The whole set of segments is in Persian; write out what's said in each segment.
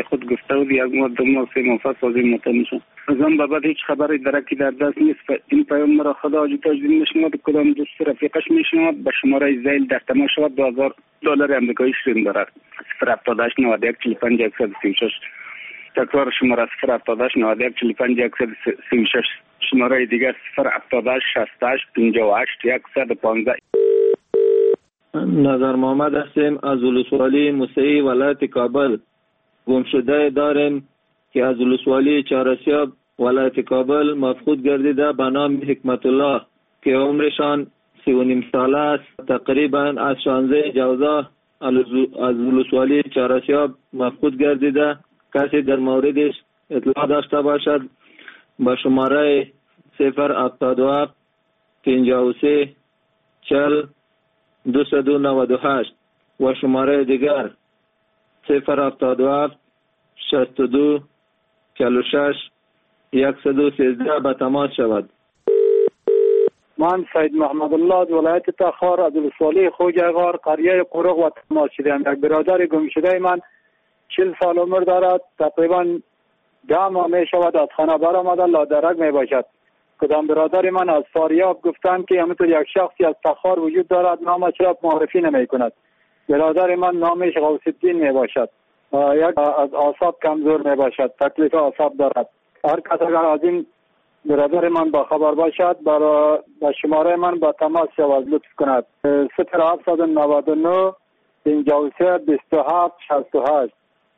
خود گفته بود یک ماه دو ماه سه ماه سازی متنشون از آن بعد هیچ خبری درکی در دست نیست. این پیام مرا خدا حاجی تاجدین میشنود، کدام دوست رفیقش میشنود، به شماره زیل در تماس شود $2000 آمریکایی شرین دارد 078 91 45 136. تکرار شماره 078 91 45 136. شماره دیگر 078 68 58 115. نظر محمد هستیم از ولسوالی موسعی ولایت کابل. گمشده داریم که از ولسوالی چهارسیاب ولایت کابل مفقود گردیده به نام حکمت الله که عمرشان 39 ساله است. تقریبا از 16 جوزا از ولسوالی چهارسیاب مفقود گردیده. کسی در موردش اطلاع داشته باشد با شماره 077 53 40 298 و شماره دیگر 077 62 46 113 به تماس شود. من سید محمد الله از ولایت تخار از ولسوالی خوجغار قریه قرق و تماس شدم. یک برادر گم شده من 40 سال عمر دارد، تقریبا 10 ماه می شود از خانه برآمده، لادرک می باشد. کدام برادر من از فاریاب گفتند که همینطور یک شخصی از تخار وجود دارد، نامش را معرفی نمی کند. برادر من نامش غوث الدین می باشد، یک از اعصاب کمزور می باشد، تکلیف اعصاب دارد. هر کس اگر از این برادر من با خبر باشد با شماره من با تماس شود لطف کند. 0799 53 27 68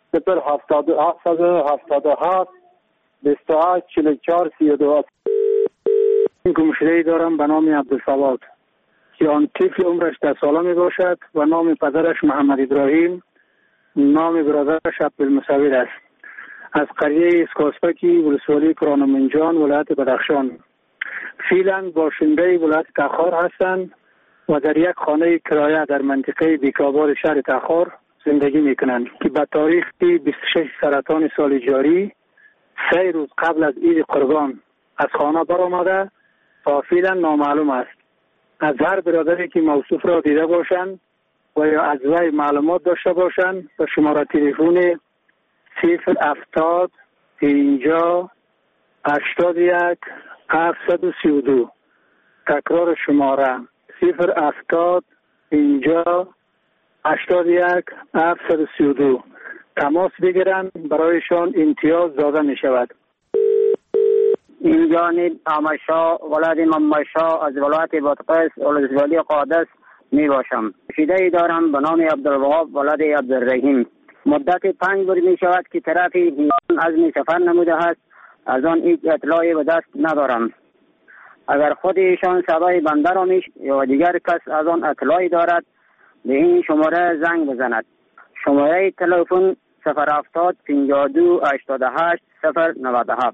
0777 28 44 32. این گمشده‌ای دارم به نام عبدالصواد که آن طفل عمرش 10 ساله می باشد و نام پدرش محمد ابراهیم، نام برادرش عبدالمصور است. از قریه اسکاسپکی ولسوالی کرانمنجان ولایت بدخشان. فعلا باشنده ولایت تخار هستند و در یک خانه کرایه در منطقه بیکاباد شهر تخار زندگی میکنند که به تاریخ 26 سرطان سال جاری 3 روز قبل از عید قربان از خانه برآمده تا فعلا نامعلوم است. از هر برادری که موصوف را دیده باشند و یا از وی معلومات داشته باشند به شماره تلفن 070 50 81 732. تکرار شماره 070 50 81 732. تماس بگیرند، برایشان امتیاز داده می شود. این جانب آمشا ولاد ممشا از ولایت بادغیس ولسوالی قادس می باشم. شیده دارم به نام عبدالوهاب ولاد عبدالرحیم. مدت 5 روز می شود که طرف هیران عزم سفر نموده است، از آن هیچ اطلاعی به دست ندارم. اگر خود ایشان صدای بنده را یا دیگر کس از آن اطلاعی دارد به این شماره زنگ بزند. شماره تلفن 070 52 88 097.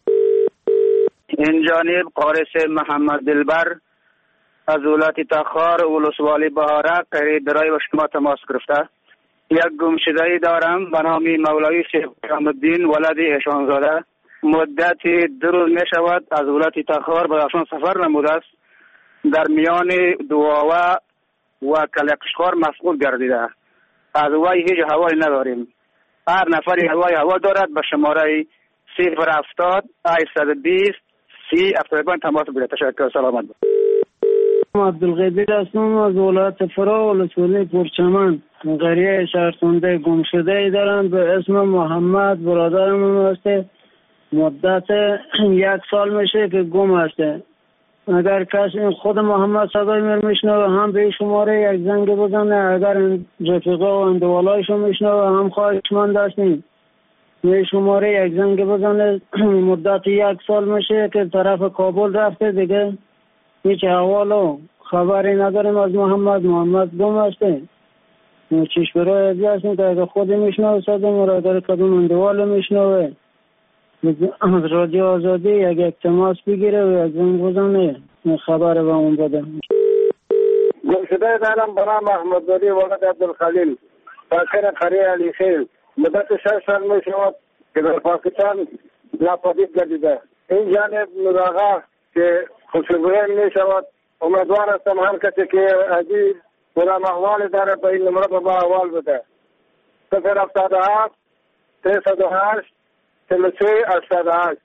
این جانب قارس محمد دلبر از ولایت تخار ولسوالی بهارک قریب برای با شما تماس گرفته. یک گمشده‌ای دارم به نام مولوی شیخ الدین ولد احسانزاده. مدت 2 روز می شود از ولایت تخار به بدخشان سفر نموده است. در میان دواوه و کلکشخار مفقود گردیده. از وی هیچ هوایی نداریم. هر نفری هوا دارد به شماره 070 820 30 افتادگان تماس بگیرد. تشکر. سلامت باشید. عبدالقادر هستم از ولایت فرا ولسوالی پرچمن. قریه شهرخونده گمشده دارم به اسم محمد. برادرم هسته. مدت 1 سال میشه که گم هسته. اگر کسی خود محمد صدای من میشنوه هم به شماره یک زنگ بزنه. اگر رفیقا و اندوالایشو میشنوه هم خواهشمند هستیم به شماره یک زنگ بزنه. مدت 1 سال میشه که طرف کابل رفته، دیگه هیچ احوال و خبری نداریم از محمد گم هسته. چیش برای ازی هستیم که اگر خود میشنوه صدای ما را، اگر کدوم اندوال میشنوه از رادیو آزادی یک تماس بگیره و یک زنگ بزنه خبر به اون بده. گمشده دارم به نام احمدزاده ولد عبدالخلیل، ساکن قریه علی خیل. مدت 6 سال می شود که در پاکستان ناپدید گردیده. این جانب مراغه که خوشبختی می شود. امیدوار هستم هر کسی که عزیز غلام احوال داره به این نمره به ما احوال بده. 077 308 4388.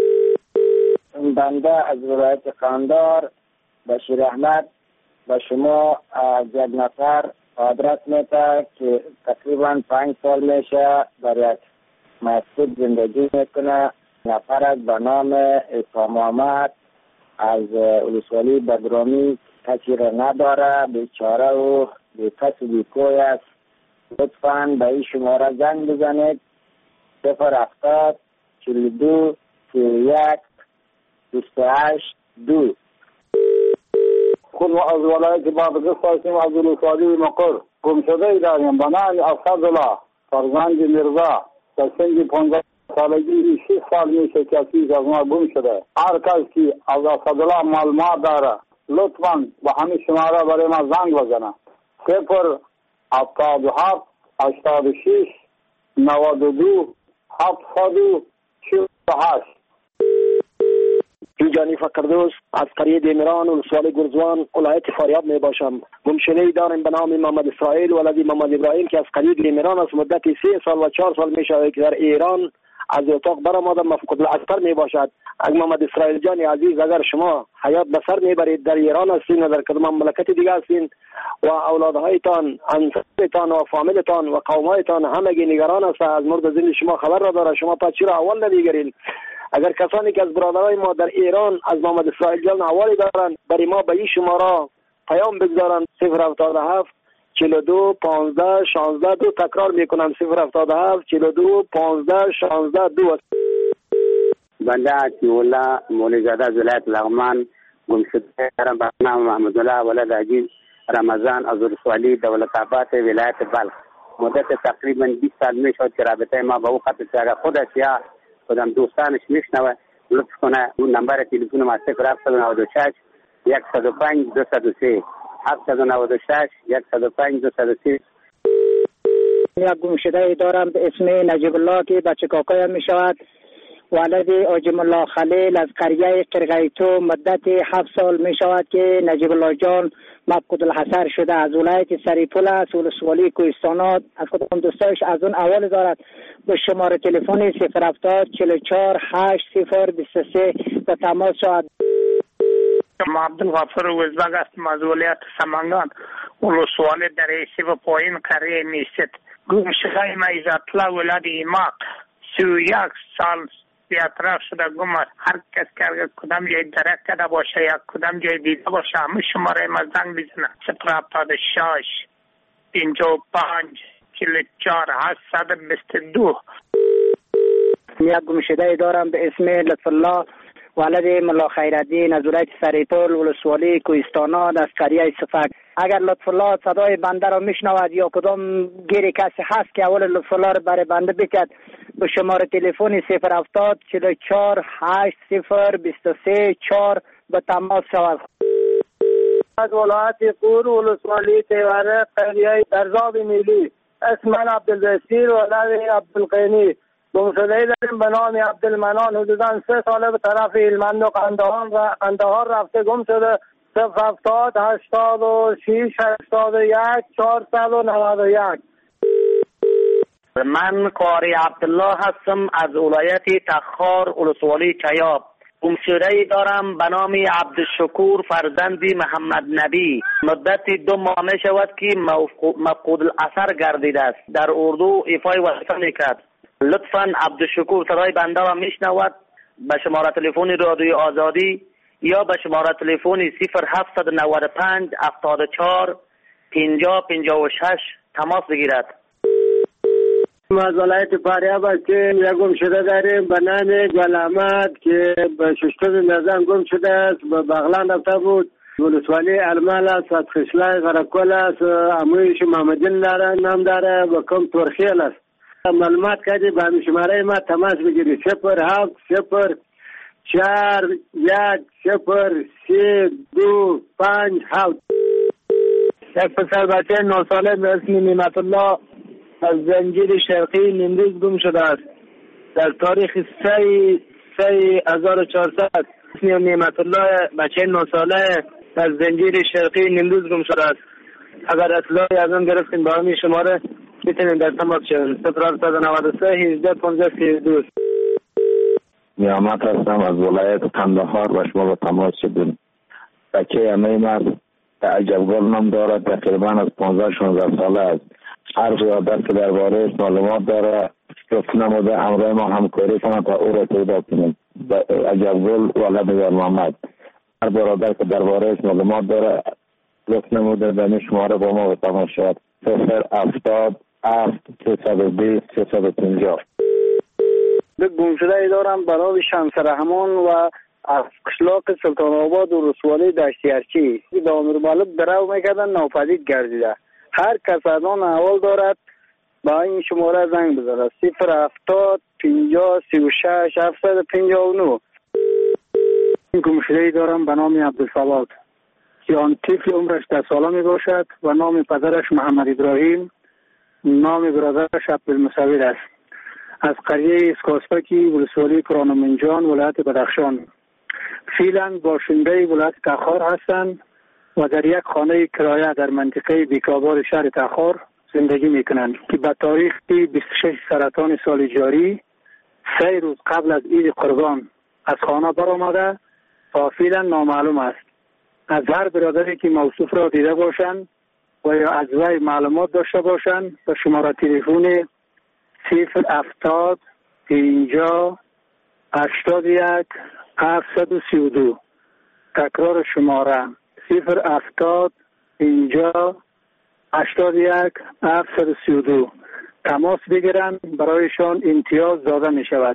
بنده از ولایت قندهار بشیر احمد به شما از یک نفر آدرس میده که تقریبا 5 سال میشه در یک مسجد زندگی میکنه. نفر از به نام عیسی محمد از ولسوالی بدرامی، کسی را نداره، بیچاره و بیکس و بیکوی است. لطفاً به این شماره زنگ بزنید 070 42 31 28 2. خود ما از ولایت بادغیس هستیم، از ولسوالی مقر. گمشده داریم به نام اسدالله فرزند میرزا. در سن 15 سالگی 6 سال میشه که از ما گم شده. هر کس که از اسدالله معلومات داره لطفاً به همین شماره برای ما زنگ بزنه. 077 86 92 768. جانی فقردوس از قریه دیمران و ولسوالی گرزوان ولایت فاریاب می باشم. گمشده داریم به نام محمد اسرائیل ولدی محمد ابراهیم که از قریه دیمران از مدت 3 سال و 4 سال می شود که در ایران از اتاق برآمده مفقود الاثر می باشد. اگر محمد اسرائیل جان عزیز اگر شما حیات به سر میبرید در ایران هستین و در کدام مملکت دیگه هستین و اولادهایتان، انصارتان و فامیلتان و قومایتان همگی نگران است از مورد زندگی شما خبر را داره، شما پس چرا اول نمیگیرین؟ اگر کسانی که از برادرای ما در ایران از محمد اسرائیل جان حوالی دارن برای ما به این شماره پیام بگذارن 077 42 15 16 2. تکرار میکنم 077 42 15 16 2. بنده عطی‌الله مولوی‌زاده از ولایت لغمان گمشده دارم به نام محمد الله ولد عزیز رمضان از ولسوالی دولت‌آباد ولایت بلخ. مدت تقریبا 20 سال میشد که رابطه ما با او قطع شد. اگر خودش یا خودم دوستانش میشنوه لطف کنه اون نمبر تلفن ما 0796 105 203 796 105 203. یک گمشده دارم به اسم نجیب الله که بچه کاکایم می شود. ولد آجم الله خلیل از قریه قرغیتو مدت 7 سال می شود که نجیب الله جان مفقود الحصر شده. از ولایت سریپول است ولسوالی کوهستانات. از کدام دوستایش از اون اول دارد به شماره تلفن 070 44 80 23 به تماس شود. ما عبدالغفور وزبگ هستم از ولایت سمنگان ولسوالی در ایسی و پایین قریه میست. گمشده ما عزت‌الله ولد ایماق 31 سال بیاطراف شده گم است. هر کس که کدام جای درک کرده باشه یا کدام جای دیده باشه همه شماره ما زنگ بزنه 076 55 44 822. یک گمشده دارم به اسم لطف الله ولد ملا خیرالدین از ولایت سریپول ولسوالی کوهستانات از قریه صفک. اگر لطف الله صدای بنده را میشنود یا کدام گیری کسی هست که اول لطف الله را برای بنده بکد به شماره تلفن 070 44 80 23 4 به تماس شود. از ولایت قور ولسوالی تیوره قریه درزاب میلی اسم من عبدالبصیر ولد عبدالقینی. گمشده داریم به نام عبدالمنان حدوداً 3 ساله به طرف هلمند و قندهار رفته گم شده. 070 86 81 491. من قاری عبدالله هستم از ولایت تخار ولسوالی چیاب. گمشده دارم به نام عبدالشکور فرزندی محمد نبی. مدت 2 ماه می شود که مفقود الاثر گردیده است. در اردو ایفای وظیفه میکرد. لطفاً عبدالشکور صدای بنده را میشنود به شماره تلفن رادیوی آزادی یا به شماره تلفن 0795 74 50 56 تماس بگیرد. ما از ولایت فاریاب هستیم. یک گمشده داریم به نام گل احمد که به ششتم نظام گم شده است. به بغلان رفته بود. ولسوالی ارمال است. از خشلای غرقل است. امویش محمدین داره نام داره و کم ترخیل است. معلومات کردی به همین شماره ما تماس بگیری 07 0 4 1 0 3 2 5 7. یک پسر بچه 9 ساله به اسم نعمت الله از زنجیر شرقی نیمروز گم شده است. در تاریخ 3/1400 اسم نعمت الله بچه 9 ساله از زنجیر شرقی نیمروز گم شده است. اگر اطلاعی از آن گرفتیم با همین شماره میتونید در تماس شوید. 093 18 15 32. نیامت هستم از ولایت قندهار و شما به تماس شدیم. بچه امیم است که عجبگل نام دارد، تقریبا از 15-16 ساله است. هر برادر که درباره معلومات داره گفت نموده همراه ما همکاری کنند تا او را پیدا کنیم. عجبگل ولد در محمد. هر برادر که درباره معلومات داره گفت نموده در شماره با ما به تماس شد. 070 320 350. به گمشده دارم برای شمس رحمان و از قشلاق سلطان آباد و رسوالی دشتی ارچی به امیر مالک درو میکردن ناپدید گردیده. هر کس از آن احوال دارد با این شماره زنگ بزنه. 070 50 36 759. گمشده دارم به نام عبدالصمد که آن طفل عمرش 10 ساله می باشد و نام پدرش محمد ابراهیم، نام برادرش عبدالمصور است. از قریه اسکاسپکی ولسوالی کرانمنجان ولایت بدخشان. فعلا باشنده ولایت تخار هستند و در یک خانه کرایه در منطقه بیکابار شهر تخار زندگی میکنند که به تاریخ 26 سرطان سال جاری 3 روز قبل از عید قربان از خانه برآمده تا فعلا نامعلوم است. از هر برادری که موصوف را دیده باشند و یا از وی معلومات داشته باشند به شماره تلفن 070 50 81 732. تکرار شماره 070 50 81 732. تماس بگیرند، برایشان امتیاز داده می شود.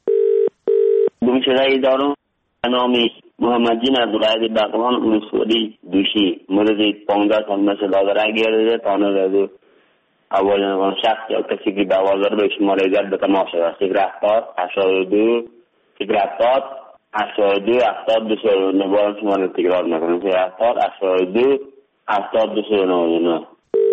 گمشده دارم به نام محمد جین از ولایت بغلان ولسوالی دوشی. مورد 15 سال مثل دادره گرده تانه دادو اول شخص یا کسی که به آواز به شماره زد به تماس شود. 070 82 070 82 72 نبارم شماره تکرار میکنم. 070 82 72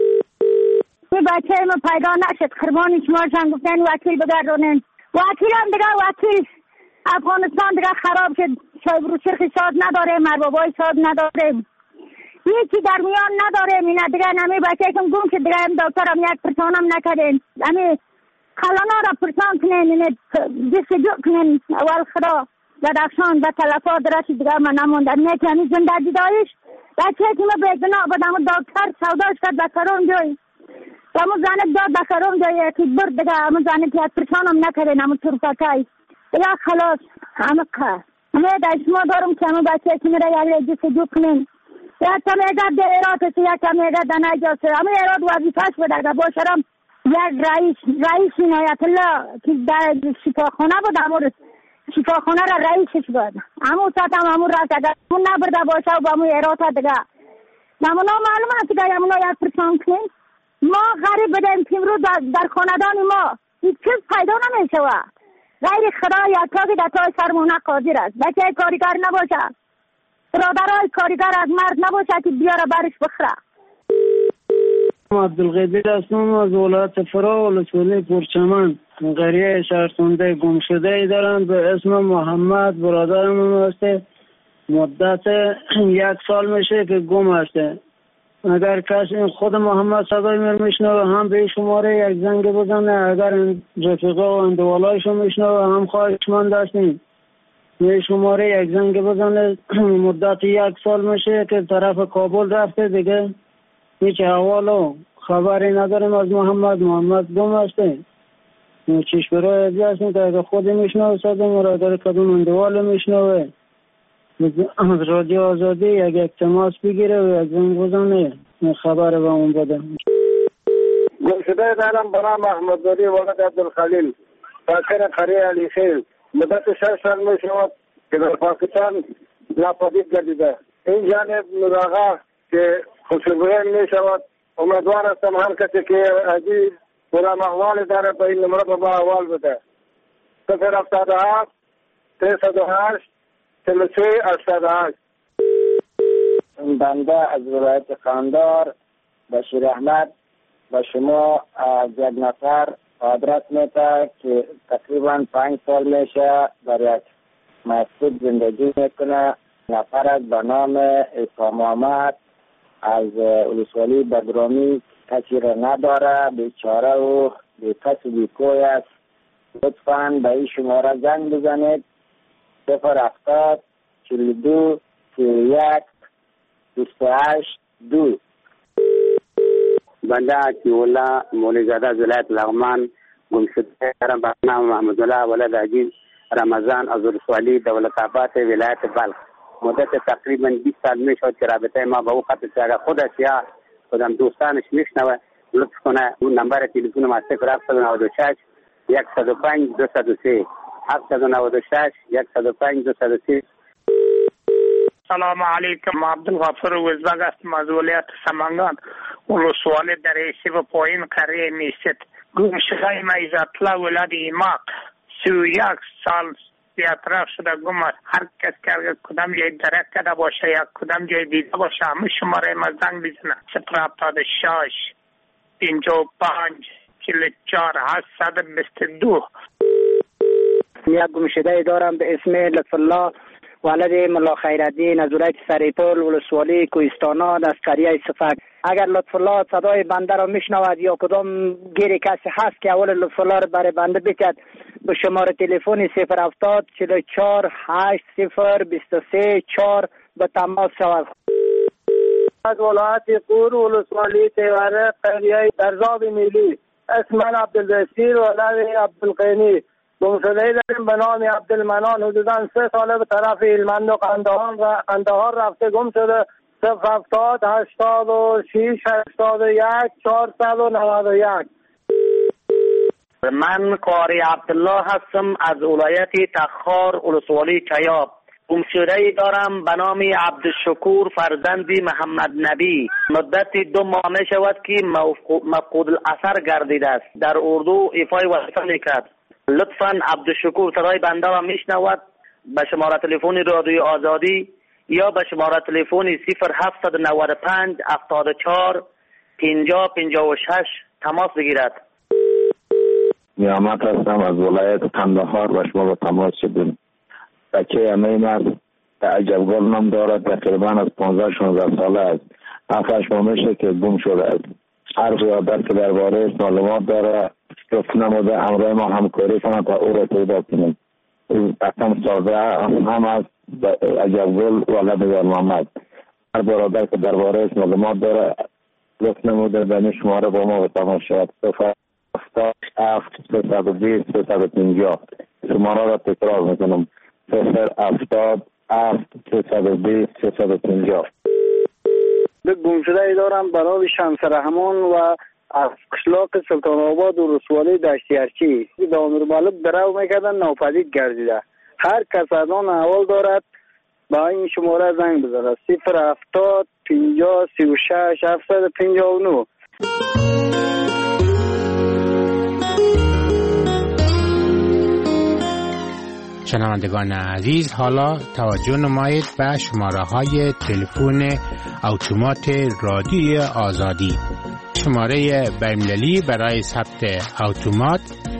بچه ما پیدا نشد. قربانی شما شن گفتن وکیل بگردونن. وکیل هم دیگه وکیل افغانستان دیگه خراب شد. شایبرو چرخی شاد نداره، مربابای شاد نداره، یکی در میان نداره. اینا دیگه نمی بچه کم گم شد دیگه. هم دکتر هم یک پرسانم نکردن. همی خلانا را پرسان کنین، جستجو کنین. اول خدا بدخشان به تلفات رسید دیگه من نموندم. نیکی همی زندگی دایش بچه که ما به گناه بدم دکتر سوداش کرد بکرون جای همون زنه داد بکرون جای که برد دیگه. همون زنه که پرسانم نکردن همون طرفتای دیگه خلاص همه که همه در شما دارم که همون بچه که میره یعنی جستجو کنین. یک کم ایگه در ایراد است، یک کم ایگه در نجاست. همه ایراد وظیفه‌اش بوده باشرم یک رئیس عنایت الله که در شفاخانه بود، همون شفاخانه را رئیسش بود. همون ساعت هم همون راست اگر همون نبرده باشه و با همون ایراد دیگه همون معلوم است که همون یک پرسان کنیم. ما غریب بدیم که امروز در خاندان ما هیچ چیز پیدا نمیشه و غیر خدا یا تاقی در تای سرمونه قادر است. بچه کاریگر نباشه، برادرای کاریگر از مرد نباشه که بیاره برش بخره. عبدالغیبی هستم از ولایت فرا ولسوالی پرچمن. قریه شهرسانده گمشده دارم به اسم محمد. برادرم هسته مدت 1 سال میشه که گم هسته. اگر کسی خود محمد صدای میشنوه هم به شماره یک زنگ بزنه. اگر رفیقا و اندوالایشو میشنوه هم خواهشمند داشتیم به شماره یک زنگ بزنه. مدت 1 سال میشه که طرف کابل رفته دیگه هیچ احوال و خبری نداریم از محمد گم هسته. چیش برای ازی هستیم که اگر خود میشنوه صدای مرا اگر کدوم اندوال میشنوه از رادیو آزادی یک تماس بگیره و یک زنگ بزنه خبر به اون بده. گمشده دارم برای محمد داری ولد عبدالخلیل ساکن قریه علی خیل. مدت 6 سال می شود که در پاکستان ناپدید گردیده. این جانب نوراغا که خوشبوین می شود. امیدوار هستم هر کسی که عزیز برام احوال داره به این نمره با احوال بده. 077 308 33 88. بنده از ولایت قندهار بشیر احمد به شما از یک نفر آدرس میده که تقریبا 5 سال میشه در یک مسجد زندگی میکنه. نفر به نام عیسی محمد از ولسوالی بدرامی کسی را نداره، بیچاره و بی کس و بی کوی است. لطفاً به این شماره زنگ بزنید 070 42 31 28 2. بنده عطی‌الله مولی‌زاده از ولایت لغمان گمشده دارم به نام محمدالله ولد عزیز رمضان از ولسوالی دولت‌آباد ولایت بلخ. مدت تقریبا 20 سال میشد که رابطه ما با او قطع شد. اگر خودش یا خودم دوستانش میشنوه لطف کنه اون نمبر تلفن ما 0796 105 203 796 105 203. سلام علیکم. عبدالغفور وزبگ هستم از ولایت سمنگان ولسوالی دریسی و پایین قریه میست. گمشده ما عزت‌الله ولد ایماق 31 سال بی‌اطراف شده گم است. هر کس که کدام جای درک کرده باشه یا کدام جای دیده باشه همه شماره ما زنگ بزنه 076 55 44 822. یک گمشده دارم به اسم لطف الله ولد ملا خیرالدین از ولایت سریپول ولسوالی کوهستانات از قریه صفک. اگر لطف الله صدای بنده را میشنود یا کدام گیری کسی هست که اول لطف الله را برای بنده بکد به شماره تلفن 070 44 80 23 4 به تماس شود. از ولایت قور ولسوالی تیوره قریه درزاب میلی اسم من عبدالبصیر ولد عبدالقینی. گمشده داریم به نام عبدالمنان حدوداً 3 ساله به طرف هلمند و قندهار رفته گم شده. 070 86 81 491. من قاری عبدالله هستم از ولایت تخار ولسوالی چیاب. گمشده دارم به نام عبدالشکور فرزندی محمد نبی. مدت 2 ماه می شود که مفقود الاثر گردیده است. در اردو ایفای وظیفه میکرد. لطفاً عبدالشکور صدای بنده را میشنود به شماره تلفن رادیوی آزادی یا به شماره تلفن 0795 74 50 56 تماس بگیرد. نیامت هستم از ولایت قندهار و شما به تماس شدیم. بچه امیم است که عجبگل نام دارد. تقریبا از 15-16 ساله است. 7-8 ماه میشه که گم شده است. هر یادر که درباره معلومات داره گفت نموده همراه ما همکاری کنند تا او را پیدا کنیم. قسم ساده هم از عجبگل ولد یار محمد. هر برادر که درباره معلومات داره گفت نموده به شماره با ما به تماس شود. 077 320 350. شماره را تکرار میکنم 077 320 350. گمشده دارم برای شمس رحمان و از قشلاق سلطان آباد و رسوالی دشتیارچی دامیر مالک درو میکردن ناپدید گردیده. هر کس از آن احوال دارد با این شماره زنگ بزنه 070 50 36 759. شنوندگان عزیز، حالا توجه نمایید به شماره های تلفن اتومات رادیوی آزادی. شماره بین‌المللی برای ثبت اتومات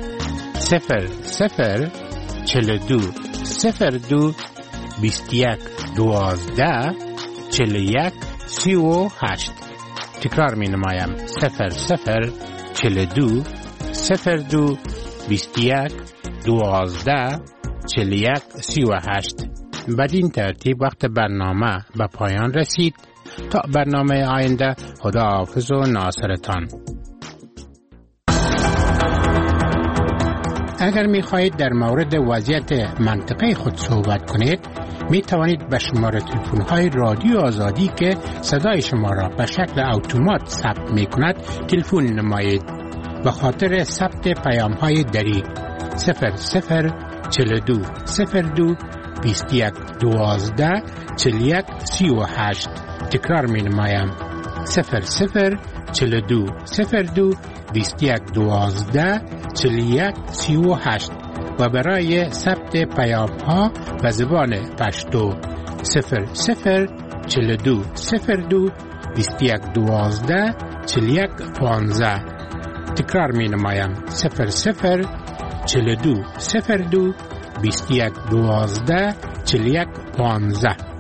00 42 02 21 12 41 38. تکرار می نمایم 00 42 02 21 12 41 38. بدین ترتیب وقت برنامه به پایان رسید. تا برنامه آینده، خداحافظ و ناصرتان. اگر می خواهید در مورد وضعیت منطقه خود صحبت کنید، می توانید به شماره تلفن های رادیو آزادی که صدای شما را به شکل اتومات ثبت می کند تلفن نمایید. به خاطر ثبت پیام های دری 00 42 02 21 12 41 38. تکرار می نمایم 00 42 02 21 12 41 38 و برای ثبت پیام ها به زبان پشتو 00 42 02 21 12 41 15. تکرار می نمایم 00 42 02 21 12 41 15.